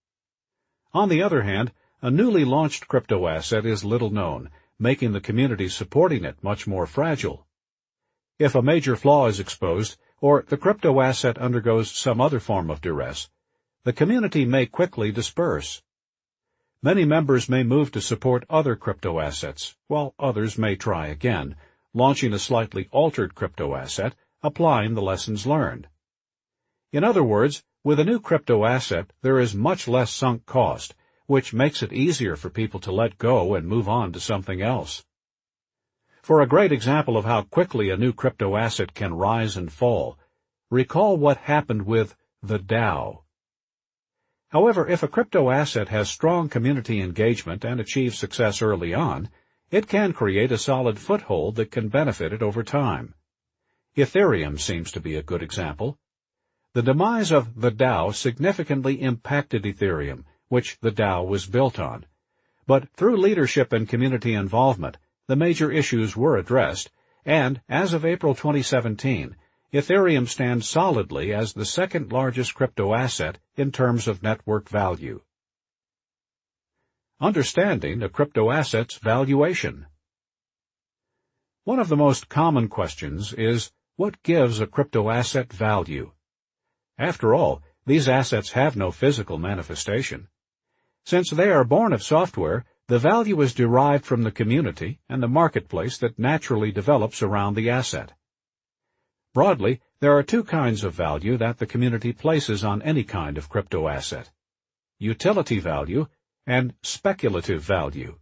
On the other hand, a newly launched crypto asset is little known, making the community supporting it much more fragile. If a major flaw is exposed, or the crypto asset undergoes some other form of duress, the community may quickly disperse. Many members may move to support other crypto assets, while others may try again, launching a slightly altered crypto asset, applying the lessons learned. In other words, with a new crypto asset, there is much less sunk cost, which makes it easier for people to let go and move on to something else. For a great example of how quickly a new crypto asset can rise and fall, recall what happened with the DAO. However, if a crypto asset has strong community engagement and achieves success early on, it can create a solid foothold that can benefit it over time. Ethereum seems to be a good example. The demise of the DAO significantly impacted Ethereum, which the DAO was built on. But through leadership and community involvement, the major issues were addressed, and as of April 2017, Ethereum stands solidly as the second largest crypto asset in terms of network value. Understanding a crypto asset's valuation. One of the most common questions is, what gives a crypto asset value? After all, these assets have no physical manifestation. Since they are born of software, the value is derived from the community and the marketplace that naturally develops around the asset. Broadly, there are two kinds of value that the community places on any kind of crypto asset: utility value and speculative value.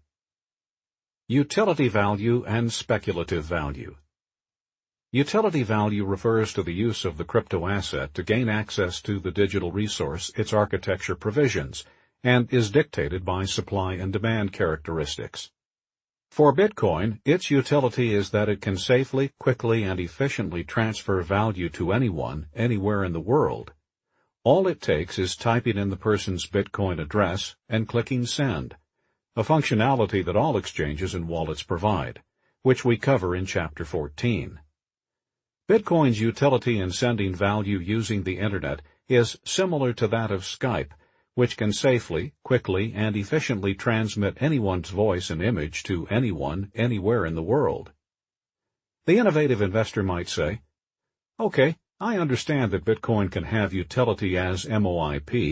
Utility value and speculative value. Utility value refers to the use of the crypto asset to gain access to the digital resource its architecture provisions, and is dictated by supply and demand characteristics. For Bitcoin, its utility is that it can safely, quickly, and efficiently transfer value to anyone, anywhere in the world. All it takes is typing in the person's Bitcoin address and clicking Send, a functionality that all exchanges and wallets provide, which we cover in Chapter 14. Bitcoin's utility in sending value using the Internet is similar to that of Skype, which can safely, quickly, and efficiently transmit anyone's voice and image to anyone, anywhere in the world. The innovative investor might say, "Okay, I understand that Bitcoin can have utility as MOIP,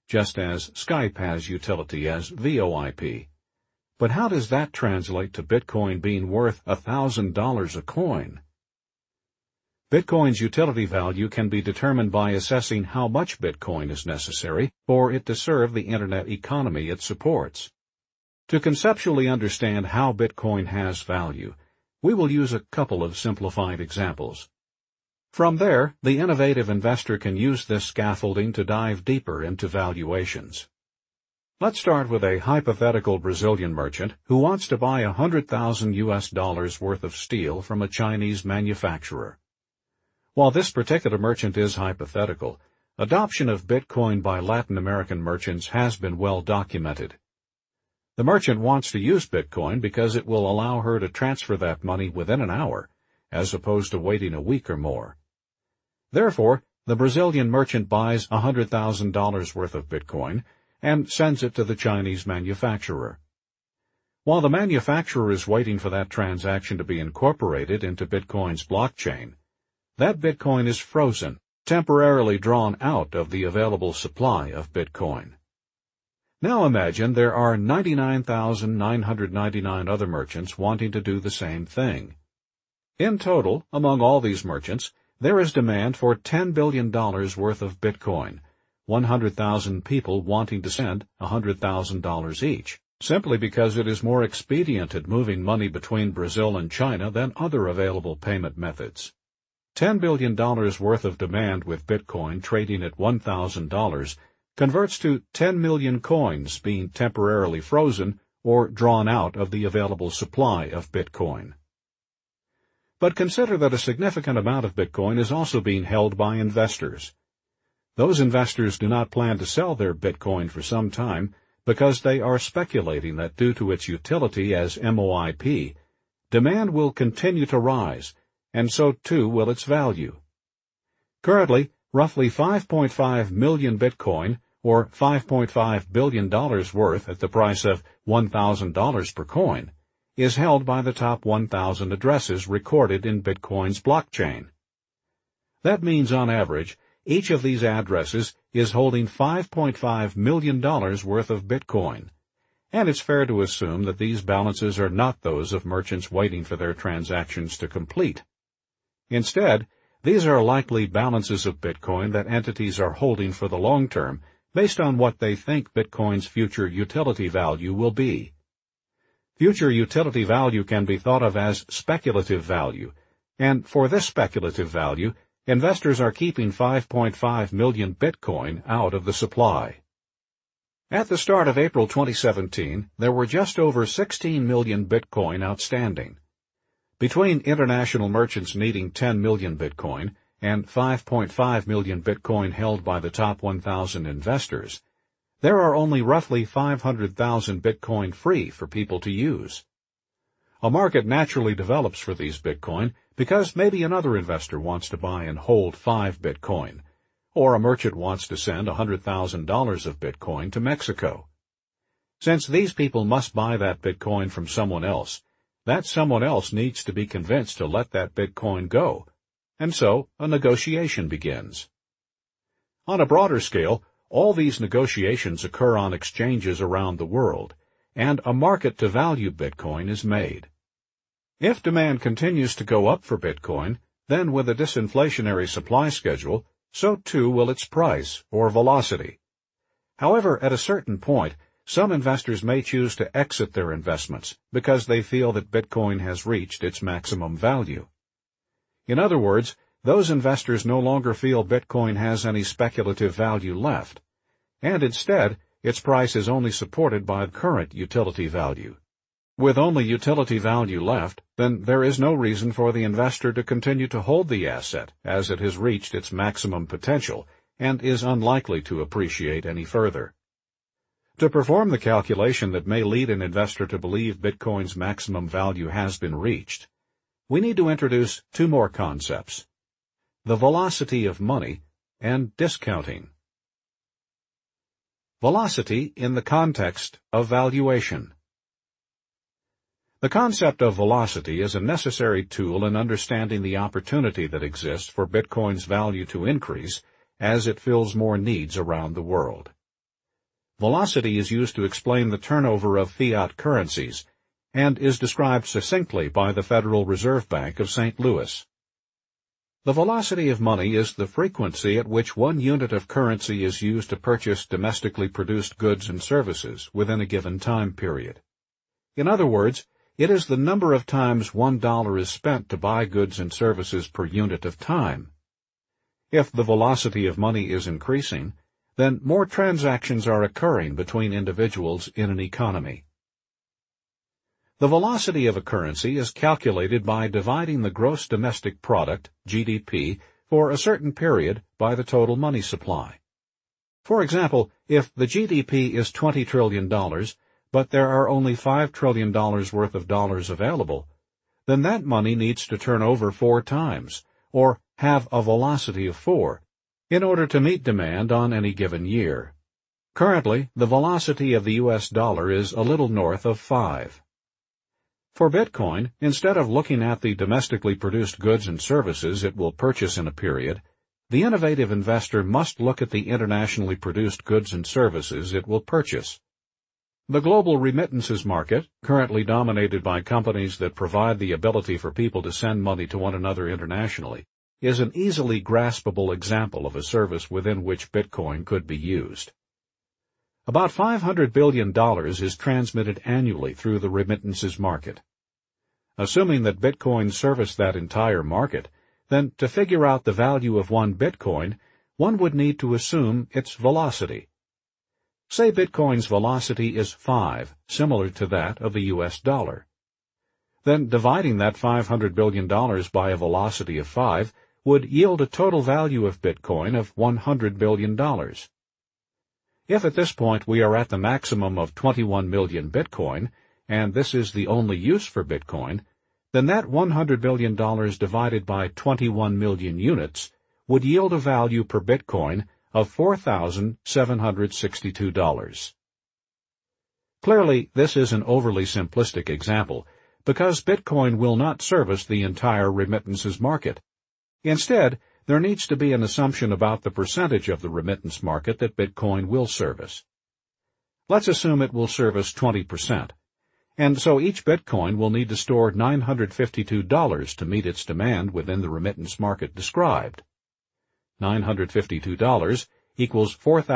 just as Skype has utility as VoIP. But how does that translate to Bitcoin being worth $1,000 a coin? Bitcoin's utility value can be determined by assessing how much Bitcoin is necessary for it to serve the Internet economy it supports. To conceptually understand how Bitcoin has value, we will use a couple of simplified examples. From there, the innovative investor can use this scaffolding to dive deeper into valuations. Let's start with a hypothetical Brazilian merchant who wants to buy $100,000 worth of steel from a Chinese manufacturer. While this particular merchant is hypothetical, adoption of Bitcoin by Latin American merchants has been well documented. The merchant wants to use Bitcoin because it will allow her to transfer that money within an hour, as opposed to waiting a week or more. Therefore, the Brazilian merchant buys $100,000 worth of Bitcoin and sends it to the Chinese manufacturer. While the manufacturer is waiting for that transaction to be incorporated into Bitcoin's blockchain, that Bitcoin is frozen, temporarily drawn out of the available supply of Bitcoin. Now imagine there are 99,999 other merchants wanting to do the same thing. In total, among all these merchants, there is demand for $10 billion worth of Bitcoin, 100,000 people wanting to send $100,000 each, simply because it is more expedient at moving money between Brazil and China than other available payment methods. $10 billion worth of demand with Bitcoin trading at $1,000 converts to 10 million coins being temporarily frozen or drawn out of the available supply of Bitcoin. But consider that a significant amount of Bitcoin is also being held by investors. Those investors do not plan to sell their Bitcoin for some time because they are speculating that due to its utility as MOIP, demand will continue to rise, and so too will its value. Currently, roughly 5.5 million Bitcoin, or $5.5 billion worth at the price of $1,000 per coin, is held by the top 1,000 addresses recorded in Bitcoin's blockchain. That means, on average, each of these addresses is holding $5.5 million worth of Bitcoin, and it's fair to assume that these balances are not those of merchants waiting for their transactions to complete. Instead, these are likely balances of Bitcoin that entities are holding for the long term based on what they think Bitcoin's future utility value will be. Future utility value can be thought of as speculative value, and for this speculative value, investors are keeping 5.5 million Bitcoin out of the supply. At the start of April 2017, there were just over 16 million Bitcoin outstanding. Between international merchants needing 10 million Bitcoin and 5.5 million Bitcoin held by the top 1,000 investors, there are only roughly 500,000 Bitcoin free for people to use. A market naturally develops for these Bitcoin because maybe another investor wants to buy and hold 5 Bitcoin, or a merchant wants to send $100,000 of Bitcoin to Mexico. Since these people must buy that Bitcoin from someone else, that someone else needs to be convinced to let that Bitcoin go, and so a negotiation begins. On a broader scale, all these negotiations occur on exchanges around the world, and a market to value Bitcoin is made. If demand continues to go up for Bitcoin, then with a disinflationary supply schedule, so too will its price, or velocity. However, at a certain point, some investors may choose to exit their investments because they feel that Bitcoin has reached its maximum value. In other words, those investors no longer feel Bitcoin has any speculative value left, and instead, its price is only supported by current utility value. With only utility value left, then there is no reason for the investor to continue to hold the asset as it has reached its maximum potential and is unlikely to appreciate any further. To perform the calculation that may lead an investor to believe Bitcoin's maximum value has been reached, we need to introduce two more concepts: the velocity of money and discounting. Velocity in the context of valuation. The concept of velocity is a necessary tool in understanding the opportunity that exists for Bitcoin's value to increase as it fills more needs around the world. velocity is used to explain the turnover of fiat currencies, and is described succinctly by the Federal Reserve Bank of St. Louis. The velocity of money is the frequency at which one unit of currency is used to purchase domestically produced goods and services within a given time period. In other words, it is the number of times $1 is spent to buy goods and services per unit of time. If the velocity of money is increasing, then more transactions are occurring between individuals in an economy. The velocity of a currency is calculated by dividing the gross domestic product, GDP, for a certain period by the total money supply. For example, if the GDP is $20 trillion, but there are only $5 trillion worth of dollars available, then that money needs to turn over 4 times, or have a velocity of 4, in order to meet demand on any given year. Currently, the velocity of the U.S. dollar is a little north of 5. For Bitcoin, instead of looking at the domestically produced goods and services it will purchase in a period, the innovative investor must look at the internationally produced goods and services it will purchase. The global remittances market, currently dominated by companies that provide the ability for people to send money to one another internationally, is an easily graspable example of a service within which Bitcoin could be used. About $500 billion is transmitted annually through the remittances market. Assuming that Bitcoin serviced that entire market, then to figure out the value of one Bitcoin, one would need to assume its velocity. Say Bitcoin's velocity is 5, similar to that of the U.S. dollar. Then dividing that $500 billion by a velocity of 5 would yield a total value of Bitcoin of $100 billion. If at this point we are at the maximum of 21 million Bitcoin, and this is the only use for Bitcoin, then that $100 billion divided by 21 million units would yield a value per Bitcoin of $4,762. Clearly, this is an overly simplistic example, because Bitcoin will not service the entire remittances market. Instead, there needs to be an assumption about the percentage of the remittance market that Bitcoin will service. Let's assume it will service 20%, and so each Bitcoin will need to store $952 to meet its demand within the remittance market described. $952 equals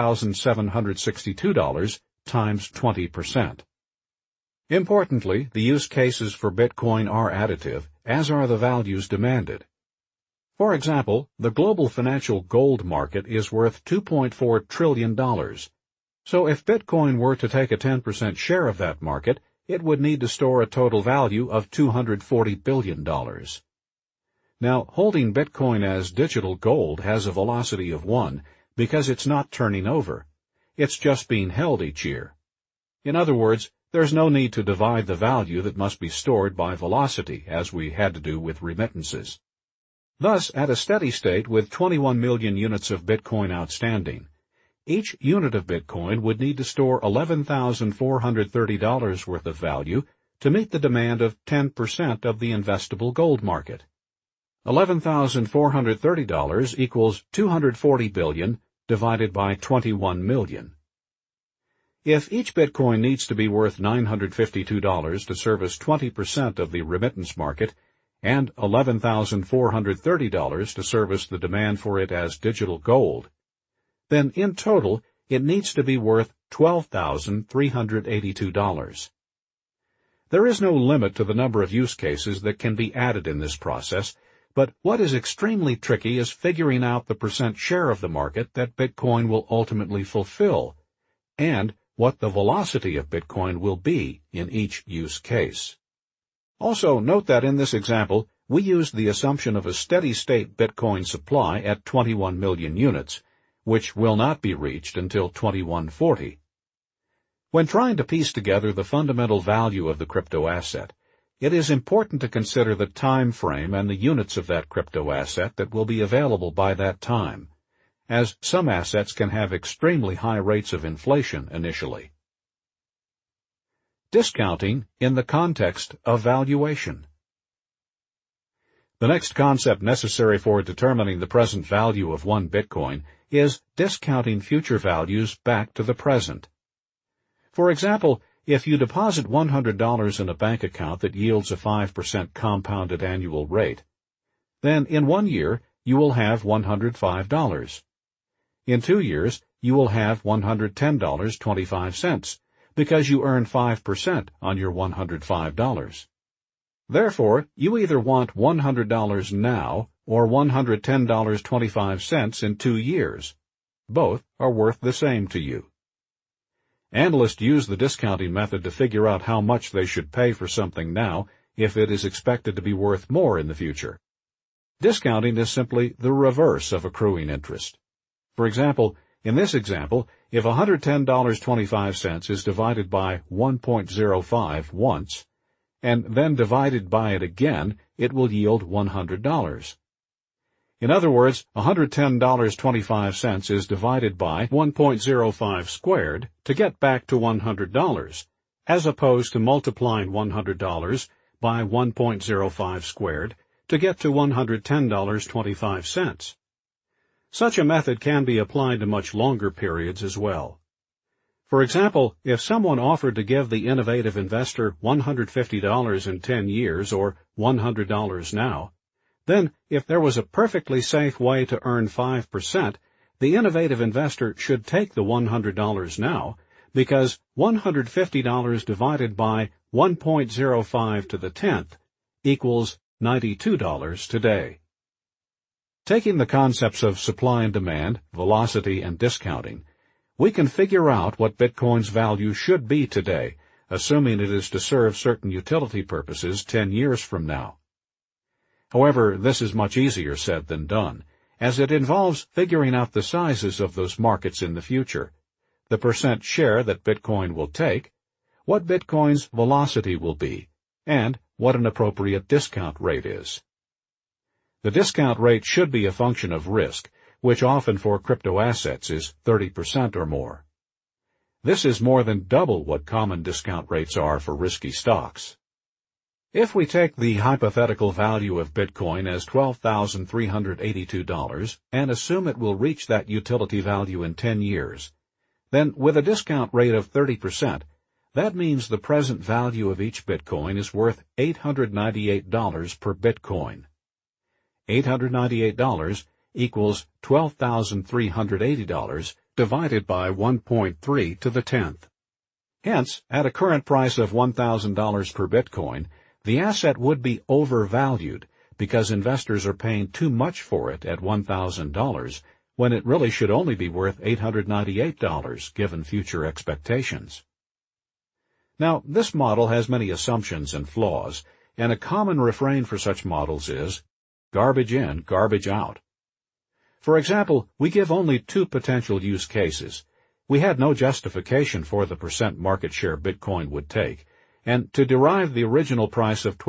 $4,762 times 20%. Importantly, the use cases for Bitcoin are additive, as are the values demanded. For example, the global financial gold market is worth $2.4 trillion. So if Bitcoin were to take a 10% share of that market, it would need to store a total value of $240 billion. Now, holding Bitcoin as digital gold has a velocity of 1 because it's not turning over. It's just being held each year. In other words, there's no need to divide the value that must be stored by velocity, as we had to do with remittances. Thus, at a steady state with 21 million units of Bitcoin outstanding, each unit of Bitcoin would need to store $11,430 worth of value to meet the demand of 10% of the investable gold market. $11,430 equals $240 billion divided by 21 million. If each Bitcoin needs to be worth $952 to service 20% of the remittance market, and $11,430 to service the demand for it as digital gold, then in total it needs to be worth $12,382. There is no limit to the number of use cases that can be added in this process, but what is extremely tricky is figuring out the percent share of the market that Bitcoin will ultimately fulfill, and what the velocity of Bitcoin will be in each use case. Also, note that in this example, we used the assumption of a steady-state Bitcoin supply at 21 million units, which will not be reached until 2140. When trying to piece together the fundamental value of the crypto asset, it is important to consider the time frame and the units of that crypto asset that will be available by that time, as some assets can have extremely high rates of inflation initially. Discounting in the context of valuation. The next concept necessary for determining the present value of one Bitcoin is discounting future values back to the present. For example, if you deposit $100 in a bank account that yields a 5% compounded annual rate, then in 1 year you will have $105. In 2 years, you will have $110.25, because you earn 5% on your $105. Therefore, you either want $100 now or $110.25 in 2 years. Both are worth the same to you. Analysts use the discounting method to figure out how much they should pay for something now if it is expected to be worth more in the future. Discounting is simply the reverse of accruing interest. For example, in this example, if $110.25 is divided by 1.05 once, and then divided by it again, it will yield $100. In other words, $110.25 is divided by 1.05 squared to get back to $100, as opposed to multiplying $100 by 1.05 squared to get to $110.25. Such a method can be applied to much longer periods as well. For example, if someone offered to give the innovative investor $150 in 10 years or $100 now, then if there was a perfectly safe way to earn 5%, the innovative investor should take the $100 now, because $150 divided by 1.05 to the 10th equals $92 today. Taking the concepts of supply and demand, velocity, and discounting, we can figure out what Bitcoin's value should be today, assuming it is to serve certain utility purposes 10 years from now. However, this is much easier said than done, as it involves figuring out the sizes of those markets in the future, the percent share that Bitcoin will take, what Bitcoin's velocity will be, and what an appropriate discount rate is. The discount rate should be a function of risk, which often for crypto assets is 30% or more. This is more than double what common discount rates are for risky stocks. If we take the hypothetical value of Bitcoin as $12,382 and assume it will reach that utility value in 10 years, then with a discount rate of 30%, that means the present value of each Bitcoin is worth $898 per Bitcoin. $898 equals $12,380 divided by 1.3 to the 10th. Hence, at a current price of $1,000 per Bitcoin, the asset would be overvalued because investors are paying too much for it at $1,000 when it really should only be worth $898 given future expectations. Now, this model has many assumptions and flaws, and a common refrain for such models is garbage in, garbage out. For example, we give only 2 potential use cases. We had no justification for the percent market share Bitcoin would take, and to derive the original price of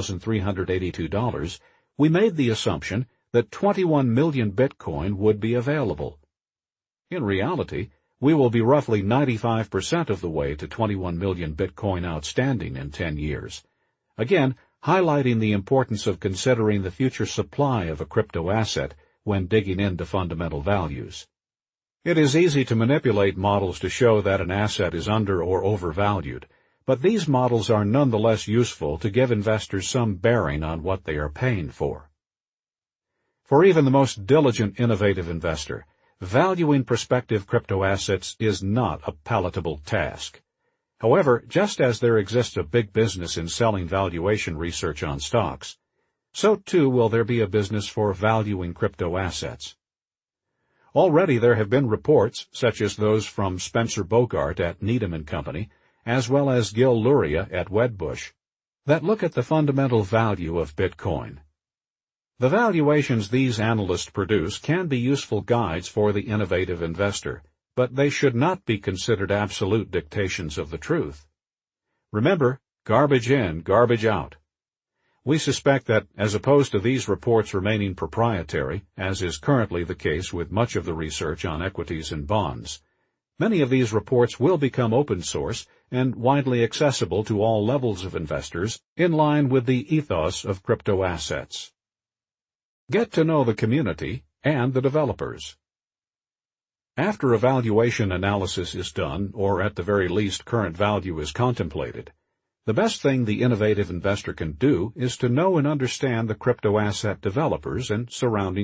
$12,382, we made the assumption that 21 million Bitcoin would be available. In reality, we will be roughly 95% of the way to 21 million Bitcoin outstanding in 10 years. Again, highlighting the importance of considering the future supply of a crypto asset when digging into fundamental values. It is easy to manipulate models to show that an asset is under or overvalued, but these models are nonetheless useful to give investors some bearing on what they are paying for. For even the most diligent innovative investor, valuing prospective crypto assets is not a palatable task. However, just as there exists a big business in selling valuation research on stocks, so too will there be a business for valuing crypto assets. Already there have been reports, such as those from Spencer Bogart at Needham & Company, as well as Gil Luria at Wedbush, that look at the fundamental value of Bitcoin. The valuations these analysts produce can be useful guides for the innovative investor, but they should not be considered absolute dictations of the truth. Remember, garbage in, garbage out. We suspect that, as opposed to these reports remaining proprietary, as is currently the case with much of the research on equities and bonds, many of these reports will become open source and widely accessible to all levels of investors in line with the ethos of crypto assets. Get to know the community and the developers. After a valuation analysis is done, or at the very least current value is contemplated, the best thing the innovative investor can do is to know and understand the crypto asset developers and surrounding